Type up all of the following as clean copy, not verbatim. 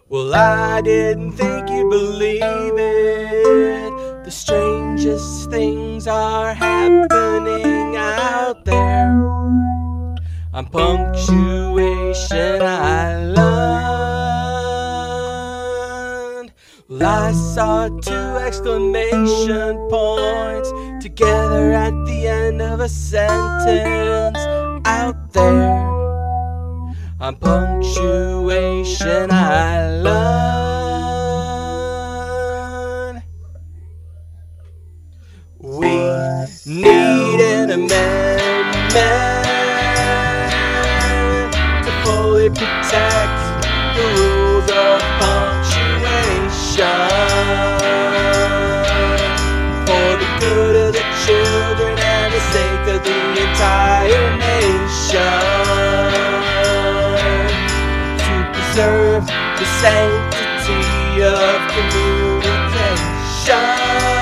Well, I didn't think you'd believe it. The strangest things are happening out there. I'm punctuation island. Well, I saw 2 exclamation points together at the end of a sentence out there. I'm punctuation island. We need an amendment to fully protect the rules of punctuation for the good of the children and the sake of the entire nation. Preserve the sanctity of communication.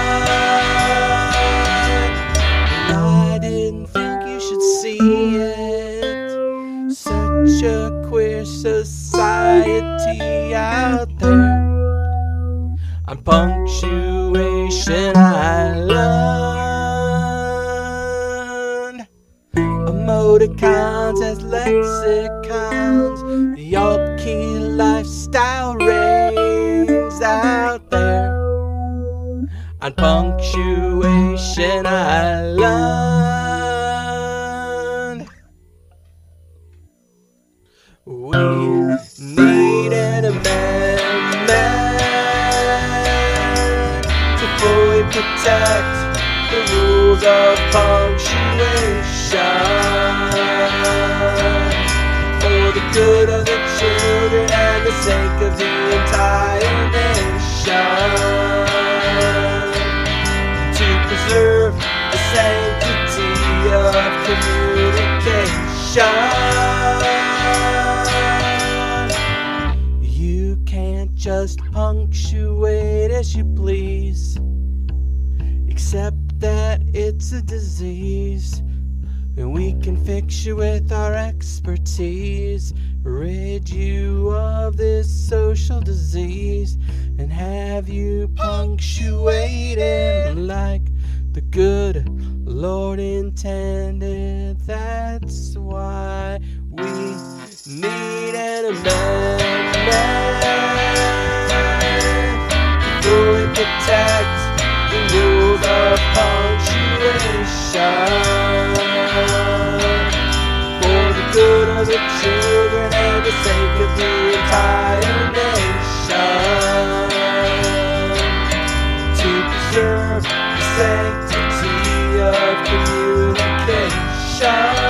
And I didn't think you should see it. Such a queer society out there. I'm punctuation island. Emoticons as lexicons. The alt-key lifestyle reigns out there on punctuation island. We need an amendment to fully protect the rules of punctuation for the good of the children and the sake of the entire nation. To preserve the sanctity of communication. You can't just punctuate as you please, except that it's a disease. And we can fix you with our expertise, rid you of this social disease, and have you punctuated like the good Lord intended. That's why we need an amendment to fully protect the rules of punctuation for the good of the children and the sake of the entire nation. To preserve the sanctity of communication.